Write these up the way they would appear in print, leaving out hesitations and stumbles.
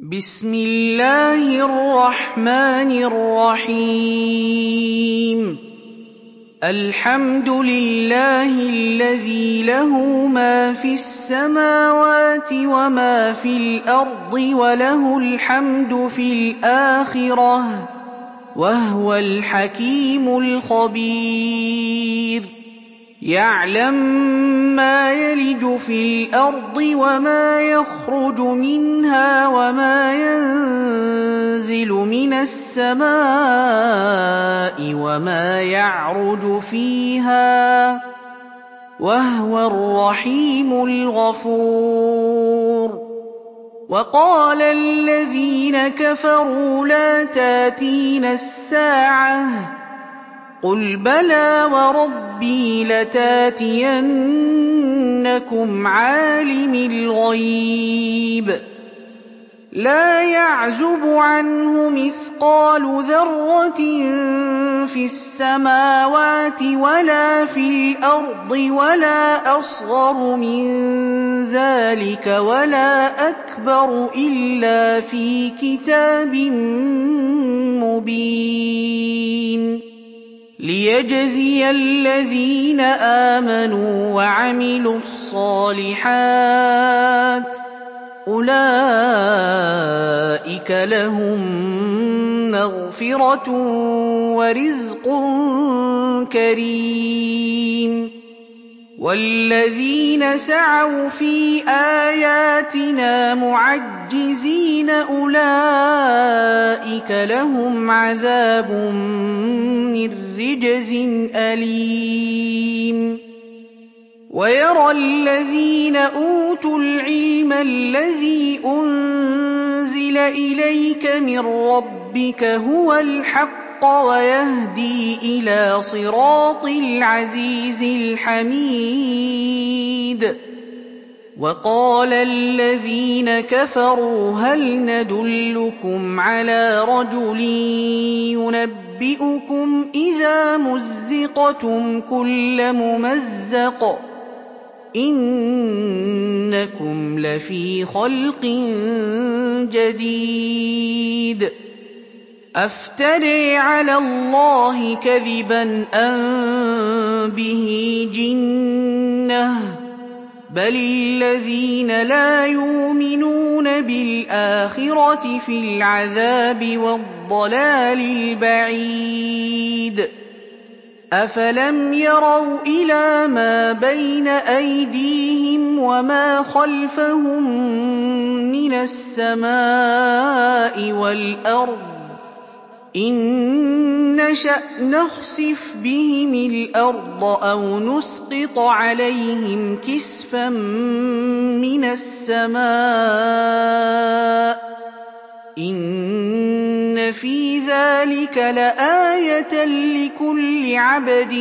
بسم الله الرحمن الرحيم الحمد لله الذي له ما في السماوات وما في الأرض وله الحمد في الآخرة وهو الحكيم الخبير يعلم ما يلج في الأرض وما يخرج منها وما ينزل من السماء وما يعرج فيها وهو الرحيم الغفور وقال الذين كفروا لا تاتينا الساعة قل بلى وربي لتاتينكم عالم الغيب لا يعزب عنه مثقال ذرة في السماوات ولا في الأرض ولا أصغر من ذلك ولا أكبر إلا في كتاب مبين ليجزي الذين آمنوا وعملوا الصالحات أولئك لهم مغفرة ورزق كريم والذين سعوا في آياتنا معجزين أولئك لهم عذاب من رجز أليم ويرى الذين أوتوا العلم الذي أنزل إليك من ربك هو الحق ويهدي إلى صراط العزيز الحميد وقال الذين كفروا هل ندلكم على رجل ينبئكم إذا مزقتم كل ممزق إنكم لفي خلق جديد أفتري على الله كذبا أم به جنة بل الذين لا يؤمنون بالآخرة في العذاب والضلال البعيد أفلم يروا إلى ما بين أيديهم وما خلفهم من السماء والأرض إن نشأ نخسف بهم الأرض أو نسقط عليهم كسفا من السماء إن في ذلك لآية لكل عبد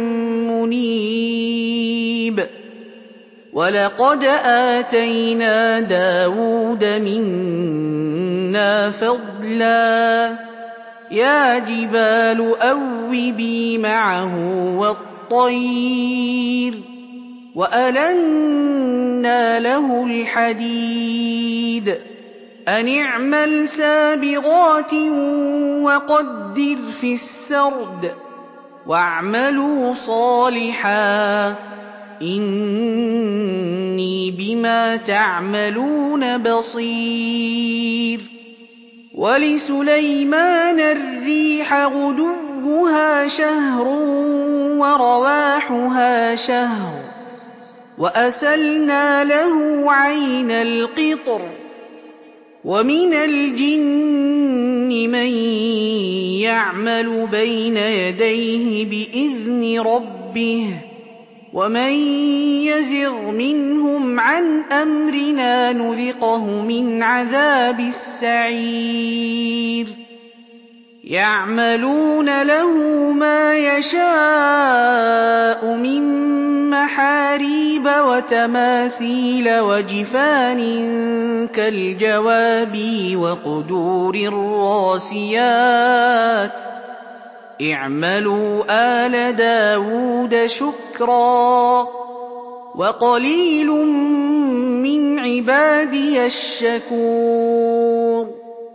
منيب ولقد آتينا داود منا فضلا يا جبال أوبي معه والطير وألنا له الحديد أن اعمل سابغات وقدر في السرد واعملوا صالحا إني بما تعملون بصير ولسليمان الريح غدوها شهر ورواحها شهر وأسلنا له عين القطر ومن الجن من يعمل بين يديه بإذن ربه ومن يزغ منهم عن أمرنا نذقه من عذاب السعير يعملون له ما يشاء من محاريب وتماثيل وجفان كالجواب وقدور الراسيات اعملوا آل داود شكرا وَقَلِيلٌ مِّنْ عِبَادِيَ الشَّكُورُ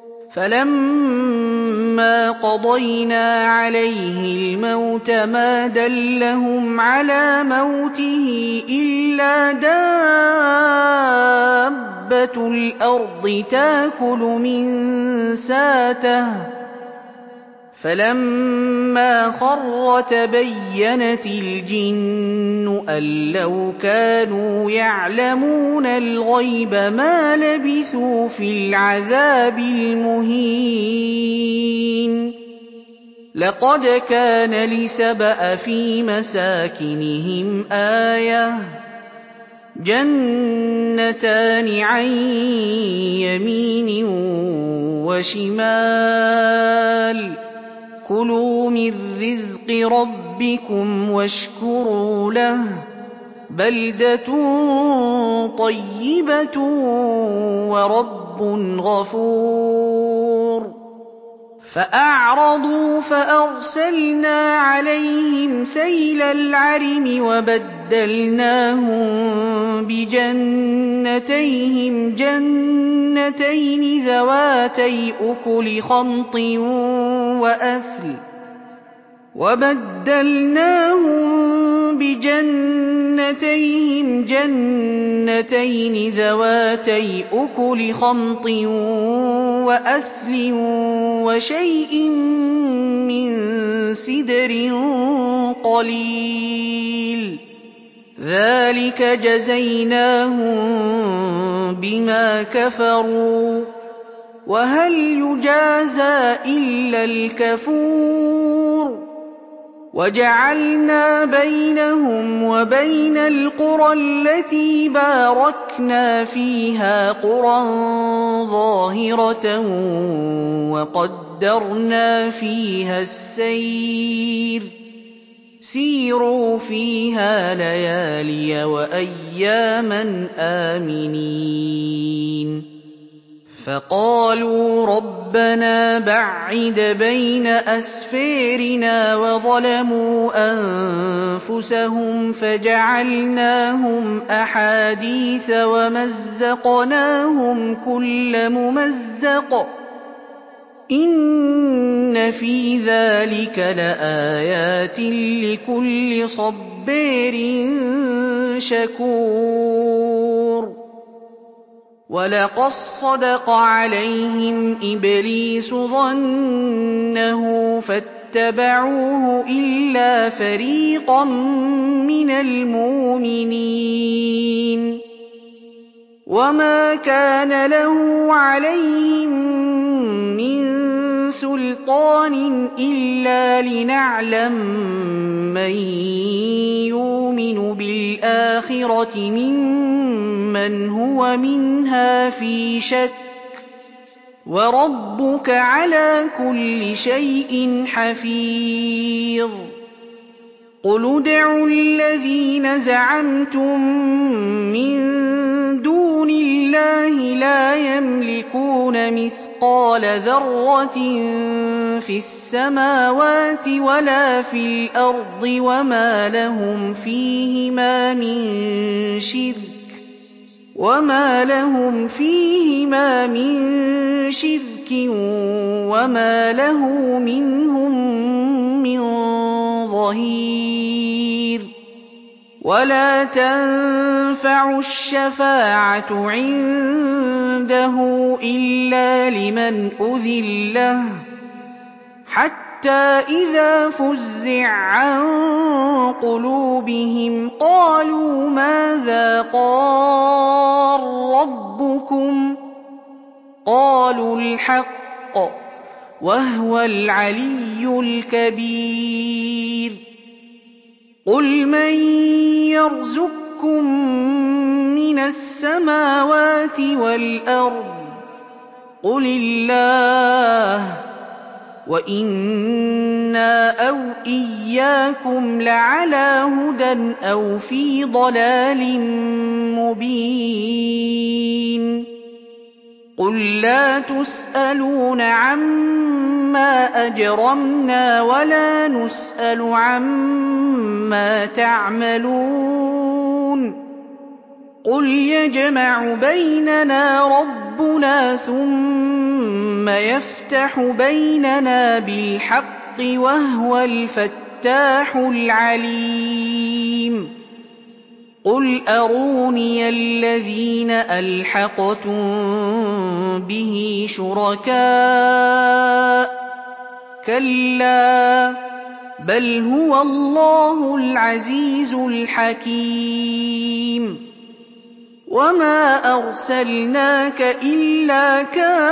فَلَمَّا قَضَيْنَا عَلَيْهِ الْمَوْتَ مَا دَلَّهُمْ عَلَىٰ مَوْتِهِ إِلَّا دَابَّةُ الْأَرْضِ تَأْكُلُ مِن سَأْتَهُ ۖ فَلَمَّا خَرَّ تَبَيَّنَتِ الْجِنُّ أَن لَّوْ كَانُوا يَعْلَمُونَ الْغَيْبَ مَا لَبِثُوا فِي الْعَذَابِ الْمُهِينِ لَقَدْ كَانَ لِسَبَإٍ فِي مَسَاكِنِهِمْ آيَةٌ ۖ جَنَّتَانِ عَن يَمِينٍ وَشِمَالٍ ۖ كُلُوا مِن رِّزْقِ رَبِّكُمْ وَاشْكُرُوا لَهُ ۚ بَلْدَةٌ طَيِّبَةٌ وَرَبٌّ غَفُورٌ فَأَعْرَضُوا فَأَرْسَلْنَا عَلَيْهِمْ سَيْلَ الْعَرِمِ وَبَدَّلْنَاهُم بِجَنَّتَيْهِمْ جَنَّتَيْنِ ذَوَاتَيْ أُكُلٍ خَمْطٍ وَأَثْلٍ وَشَيْءٍ مِّن سِدْرٍ قَلِيلٍ ذَٰلِكَ جَزَيْنَاهُم بِمَا كَفَرُوا ۖ وَهَلْ يُجَازَىٰ إِلَّا الْكَفُورُ وَجَعَلْنَا بَيْنَهُمْ وَبَيْنَ الْقُرَى الَّتِي بَارَكْنَا فِيهَا قُرًى ظَاهِرَةً وَقَدَّرْنَا فِيهَا السَّيْرَ ۖ سِيرُوا فِيهَا لَيَالِيَ وَأَيَّامًا آمِنِينَ فَقَالُوا رَبَّنَا بَعِّدْ بَيْنَ أَسْفَارِنَا وَظَلَمُوا أَنفُسَهُمْ فَجَعَلْنَاهُمْ أَحَادِيثَ وَمَزَّقْنَاهُمْ كُلَّ مُمَزَّقٍ ۚ إِنَّ فِي ذَٰلِكَ لَآيَاتٍ لِّكُلِّ صَبَّارٍ شَكُورٍ وَلَقَدْ صَدَقَ عَلَيْهِمْ إِبْلِيسُ ظَنَّهُ فَاتَّبَعُوهُ إِلَّا فَرِيقًا مِّنَ الْمُؤْمِنِينَ وَمَا كَانَ لَهُ عَلَيْهِم مِّن سُلْطَانٍ إِلَّا لِنَعْلَمَ مَن يُؤْمِنُ بِالْآخِرَةِ مِمَّنْ هُوَ مِنْهَا فِي شَكٍّ ۗ وَرَبُّكَ عَلَىٰ كُلِّ شَيْءٍ حَفِيظٌ قُلِ ادْعُوا الَّذِينَ زَعَمْتُم مِّن دُونِ اللَّهِ لَا يَمْلِكُونَ مِثْقَالَ ذَرَّةٍ فِي السَّمَاوَاتِ وَلَا فِي الْأَرْضِ وَمَا لَهُمْ فِيهِمَا مِن شِرْكٍ وَمَا لَهُ مِنْهُم مِّن ظَهِيرٍ وَلَا تَنفَعُ الشَّفَاعَةُ عِندَهُ إِلَّا لِمَنْ أُذِنَ لَهُ حَتَّىٰ إِذَا فُزِّعَ عَن قُلُوبِهِمْ قَالُوا مَاذَا قَالَ رَبُّكُمْ ۖ قَالُوا الْحَقَّ ۖ وَهُوَ الْعَلِيُّ الْكَبِيرُ قُلْ مَن يَرْزُقكُّم مِّنَ السَّمَاوَاتِ وَالْأَرْضِ ۖ قُلِ اللَّهُ ۖ وَإِنَّا أَوْ إِيَّاكُمْ لَعَلَىٰ هُدًى أَوْ فِي ضَلَالٍ مُّبِينٍ قُل لَّا تُسْأَلُونَ عَمَّا أَجْرَمْنَا وَلَا نُسْأَلُ عَمَّا تَعْمَلُونَ قُلْ يَجْمَعُ بَيْنَنَا رَبُّنَا ثُمَّ يَفْتَحُ بَيْنَنَا بِالْحَقِّ وَهُوَ الْفَتَّاحُ الْعَلِيمُ قُلْ أَرُونِيَ الَّذِينَ أَلْحَقْتُم بِهِ شُرَكَاءَ ۖ كَلَّا بَلْ هُوَ اللَّهُ الْعَزِيزُ الْحَكِيمُ وَمَا أَرْسَلْنَاكَ إِلَّا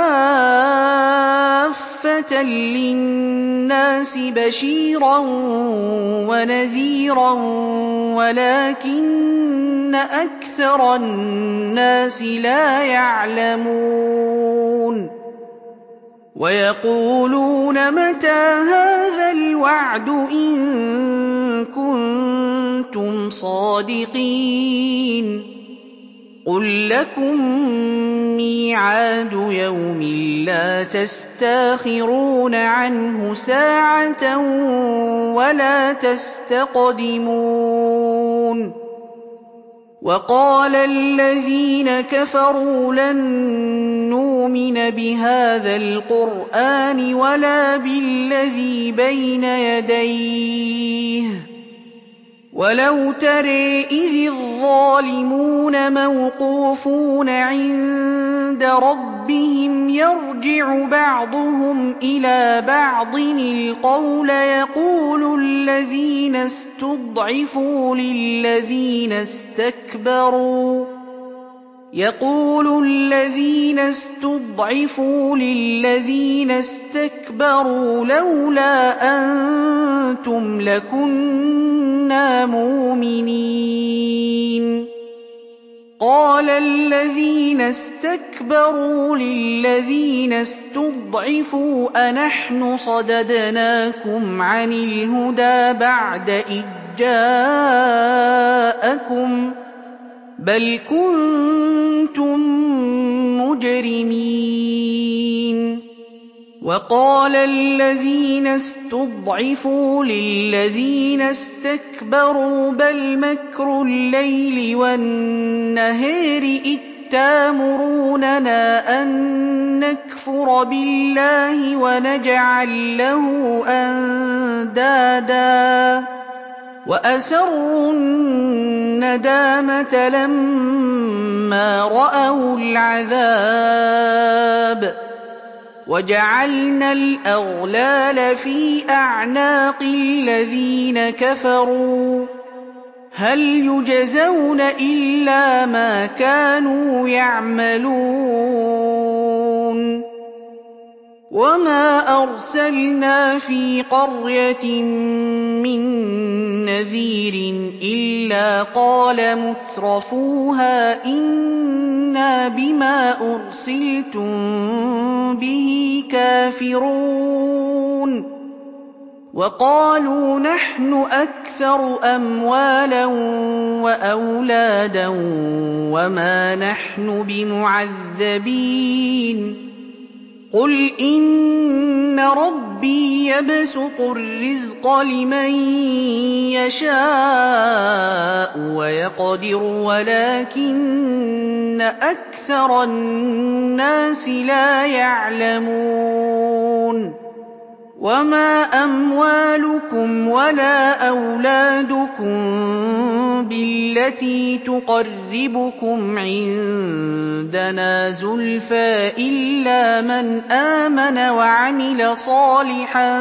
كَافَّةً لِّلنَّاسِ بَشِيرًا وَنَذِيرًا وَلَٰكِنَّ أَكْثَرَ النَّاسِ لَا يَعْلَمُونَ وَيَقُولُونَ مَتَىٰ هَٰذَا الْوَعْدُ إِن كُنتُمْ صَادِقِينَ قُل لَّكُم مِّيعَادُ يَوْمٍ لَّا تَسْتَأْخِرُونَ عَنْهُ سَاعَةً وَلَا تَسْتَقْدِمُونَ وَقَالَ الَّذِينَ كَفَرُوا لَن نُّؤْمِنَ بِهَٰذَا الْقُرْآنِ وَلَا بِالَّذِي بَيْنَ يَدَيْهِ وَلَوْ تَرَىٰ إِذِ الظَّالِمُونَ مَوْقُوفُونَ عِندَ رَبِّهِمْ يَرْجِعُ بَعْضُهُمْ إِلَىٰ بَعْضٍ الْقَوْلَ يَقُولُ الَّذِينَ اسْتُضْعِفُوا لِلَّذِينَ اسْتَكْبَرُوا لَوْلَا أَنتُمْ لَكُنَّا مُؤْمِنِينَ قَالَ الَّذِينَ اسْتَكْبَرُوا لِلَّذِينَ اسْتُضْعِفُوا أَنَحْنُ صَدَدْنَاكُمْ عَنِ الْهُدَىٰ بَعْدَ إِذ جَاءَكُم بَلْ كُنتُم مُّجْرِمِينَ وَقَالَ الَّذِينَ اسْتُضْعِفُوا لِلَّذِينَ اسْتَكْبَرُوا بَلْ مَكْرُ اللَّيْلِ وَالنَّهَارِ إِذ تَأْمُرُونَنَا أَن نَّكْفُرَ بِاللَّهِ وَنَجْعَل لَّهُ أَندَادًا وَأَسَرُّوا النَّدَامَةَ لَمَّا رَأَوُا الْعَذَابَ وَجَعَلْنَا الْأَغْلَالَ فِي أَعْنَاقِ الَّذِينَ كَفَرُوا هَلْ يُجْزَوْنَ إِلَّا مَا كَانُوا يَعْمَلُونَ وَمَا أَرْسَلْنَا فِي قَرْيَةٍ مِّن نَّذِيرٍ إِلَّا قَالَ مُتْرَفُوهَا إِنَّا بِمَا أُرْسِلْتُم بِهِ كَافِرُونَ وَقَالُوا نَحْنُ أَكْثَرُ أَمْوَالًا وَأَوْلَادًا وَمَا نَحْنُ بِمُعَذَّبِينَ قُلْ إِنَّ رَبِّي يَبْسُطُ الرِّزْقَ لِمَن يَشَاءُ وَيَقْدِرُ وَلَٰكِنَّ أَكْثَرَ النَّاسِ لَا يَعْلَمُونَ وَمَا أَمْوَالُكُمْ وَلَا أَوْلَادُكُم بِالَّتِي تُقَرِّبُكُمْ عِندَنَا زُلْفَىٰ إِلَّا مَنْ آمَنَ وَعَمِلَ صَالِحًا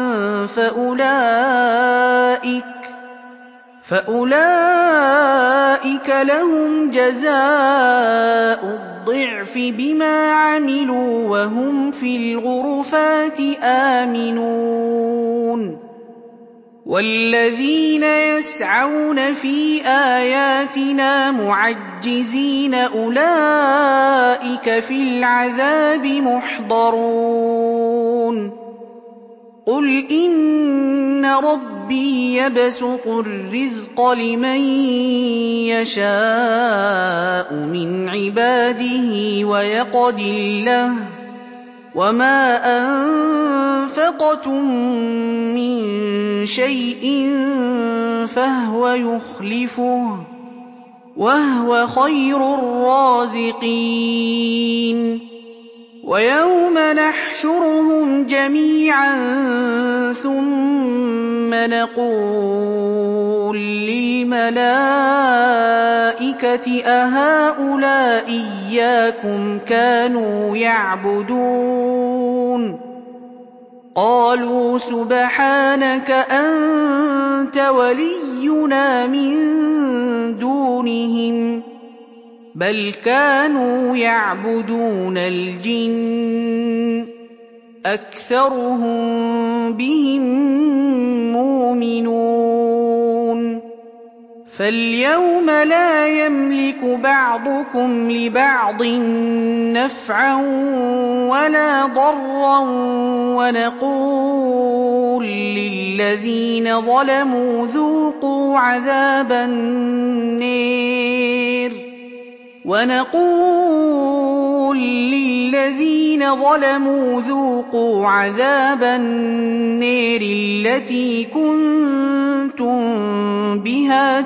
فَأُولَٰئِكَ لَهُمْ جَزَاءُ الضِّعْفِ بِمَا عَمِلُوا وَهُمْ فِي الْغُرُفَاتِ آمِنُونَ وَالَّذِينَ يَسْعَوْنَ فِي آيَاتِنَا مُعَجِّزِينَ أُولَٰئِكَ فِي الْعَذَابِ مُحْضَرُونَ قُلْ إِنَّ رَبِّي يَبْسُطُ الرِّزْقَ لِمَن يَشَاءُ مِنْ عِبَادِهِ وَيَقْدِرُ لَهُ وَمَا أَنفَقْتُم مِّن شَيْءٍ فَهُوَ يُخْلِفُهُ وَهُوَ خَيْرُ الرَّازِقِينَ وَيَوْمَ نَحْشُرُهُمْ جَمِيعًا ثُمَّ نَقُولُ لِلْمَلَائِكَةِ أَهَٰؤُلَاءِ إِيَّاكُمْ كَانُوا يَعْبُدُونَ قَالُوا سُبْحَانَكَ أَنتَ وَلِيُّنَا مِن دُونِهِم بَلْ كَانُوا يَعْبُدُونَ الْجِنَّ أَكْثَرُهُم بِهِم مُّؤْمِنُونَ فَالْيَوْمَ لَا يَمْلِكُ بَعْضُكُمْ لِبَعْضٍ نَّفْعًا وَلَا ضَرًّا وَنَقُولُ لِلَّذِينَ ظَلَمُوا ذُوقُوا عَذَابَ النَّارِ الَّتِي كُنتُم بِهَا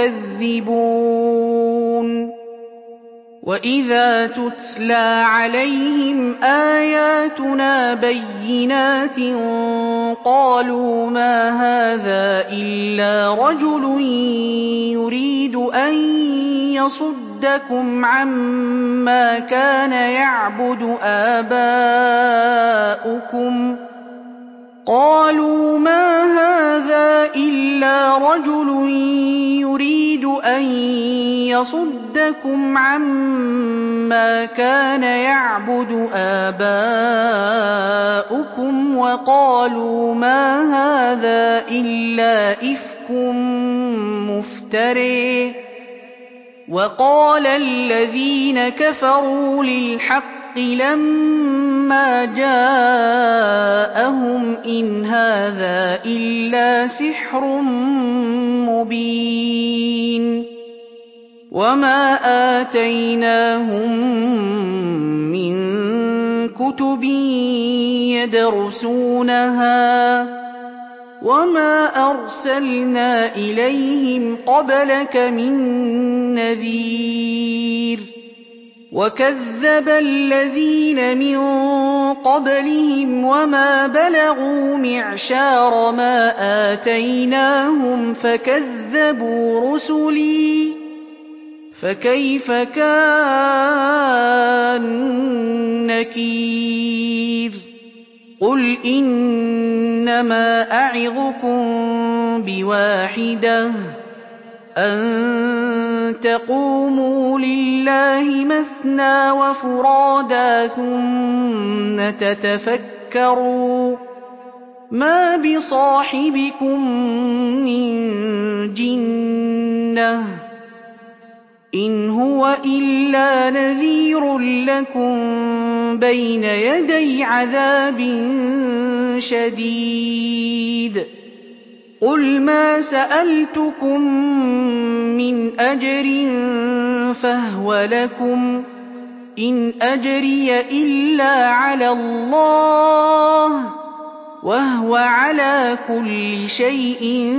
تُكَذِّبُونَ وَإِذَا تُتْلَىٰ عَلَيْهِمْ آيَاتُنَا بَيِّنَاتٍ قَالُوا مَا هَٰذَا إِلَّا رَجُلٌ يُرِيدُ أَن يَصُدَّكُمْ عَمَّا كَانَ يَعْبُدُ آبَاؤُكُمْ وَقَالُوا مَا هَٰذَا إِلَّا إِفْكٌ مُّفْتَرًى ۚ وَقَالَ الَّذِينَ كَفَرُوا لِلْحَقِّ لَمَّا جَاءَهُمْ إِنْ هَٰذَا إِلَّا سِحْرٌ مُّبِينٌ وَمَا آتَيْنَاهُم مِّن كُتُبٍ يَدْرُسُونَهَا وَمَا أَرْسَلْنَا إِلَيْهِمْ قَبْلَكَ مِن نَّذِيرٍ وَكَذَّبَ الَّذِينَ مِن قَبْلِهِمْ وَمَا بَلَغُوا مِعْشَارَ مَا آتَيْنَاهُمْ فَكَذَّبُوا رُسُلِي فَكَيْفَ كَانَ نَكِيرِ قُلْ إِنَّمَا أَعِظُكُم بِوَاحِدَةٍ أَن تَقُومُوا لِلَّهِ مَثْنَىٰ وَفُرَادَىٰ ثُمَّ تَتَفَكَّرُوا مَا بِصَاحِبِكُم مِّن جِنَّةٍ إِنْ هُوَ إِلَّا نَذِيرٌ لَّكُم بَيْنَ يَدَيْ عَذَابٍ شَدِيدٍ قُلْ مَا سَأَلْتُكُم مِّنْ أَجْرٍ فَهُوَ لَكُمْ ۖ إِنْ أَجْرِيَ إِلَّا عَلَى اللَّهِ ۖ وَهُوَ عَلَىٰ كُلِّ شَيْءٍ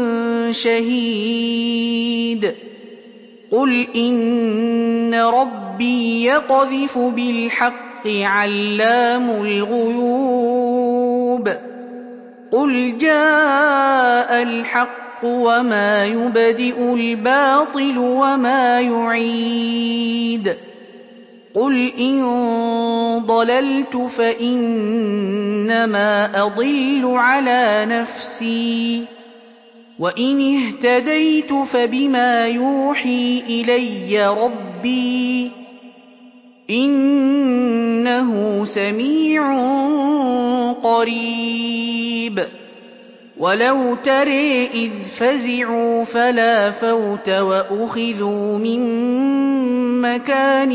شَهِيدٌ قُلْ إِنَّ رَبِّي يَقْذِفُ بِالْحَقِّ عَلَّامُ الْغُيُوبِ قُلْ جَاءَ الْحَقُّ وَمَا يُبْدِئُ الْبَاطِلُ وَمَا يُعِيدُ قُلْ إِن ضَلَلْتُ فَإِنَّمَا أَضِلُّ عَلَىٰ نَفْسِي وَإِنِ اهْتَدَيْتُ فَبِمَا يُوحِي إِلَيَّ رَبِّي ۚ إِنَّهُ سَمِيعٌ قَرِيبٌ وَلَوْ تَرَىٰ إِذْ فَزِعُوا فَلَا فَوْتَ وَأُخِذُوا مِن مَّكَانٍ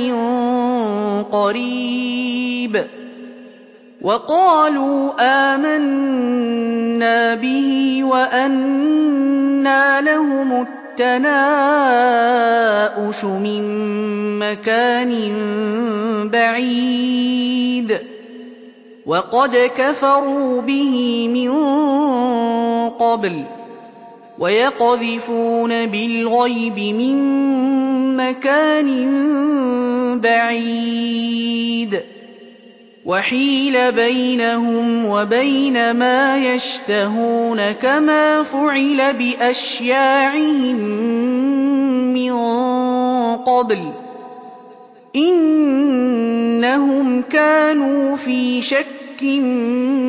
قَرِيبٍ وَقَالُوا آمَنَّا بِهِ وَأَنَّىٰ لَهُمُ التَّنَاؤُشُ مِن مَّكَانٍ بَعِيدٍ وَقَدْ كَفَرُوا بِهِ مِن قَبْلُ وَيَقْذِفُونَ بِالْغَيْبِ مِن مَّكَانٍ بَعِيدٍ وَحِيلَ بَيْنَهُمْ وَبَيْنَ مَا يَشْتَهُونَ كَمَا فُعِلَ بِأَشْيَاعِهِم مِّن قَبْلُ ۚ إِنَّهُمْ كَانُوا فِي شَكٍّ